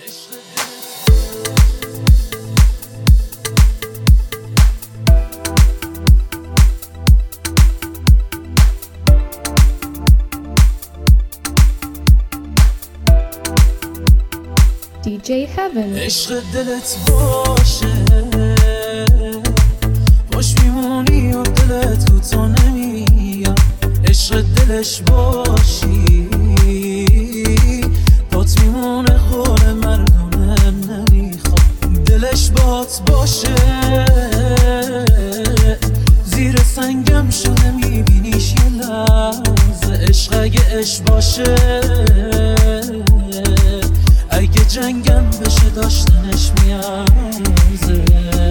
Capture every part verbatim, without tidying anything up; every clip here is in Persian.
دی جی Heaven. عشق دلت باشه باش میمونی و دلت کوتا نمیاد. عشق دلش باشی بات میمونه خور مردونه نمیخواد. دلش بات باشه زیر سنگم شده میبینیش یه لحظه. عشق اگه عشق باشه اگه جنگم بشه داشتنش میارزه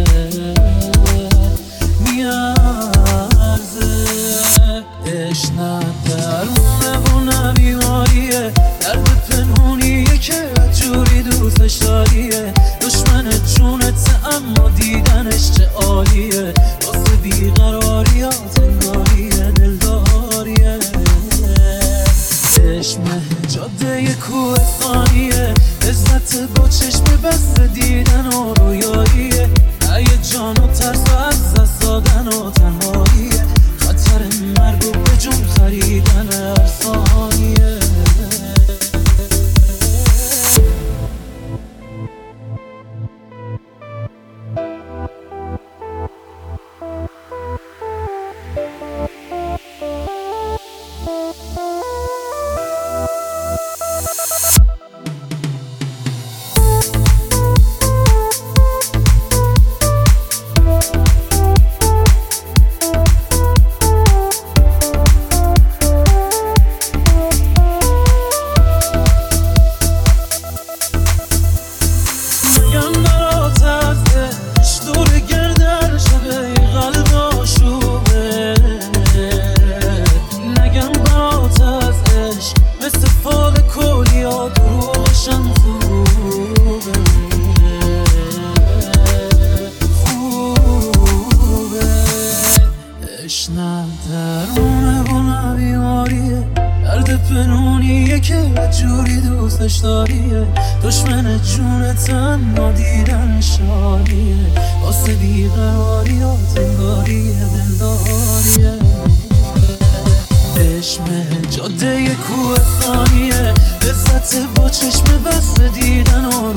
میارزه. عشق نه درونه و نه بیماریه، درد پنهونیه که جوری دوستش داریه. دشمن جونت اما دیدنش چه عالیه، واسه بیقراریات انگاریه دلداریه. چشمه جاده کوهستانیه، عزت با چشم بست دیدن و رویاییه. ای جان و ترس و از دست دادن و تنهاییه، خطر مرگ و به جون خریدن هر ثانیه. دشمن جونت اما دیدن شادیه، واسه بیقراریات انگاریه دلداریه. چشمه جاده کوهستانیه، عزت با چشم بست دیدن و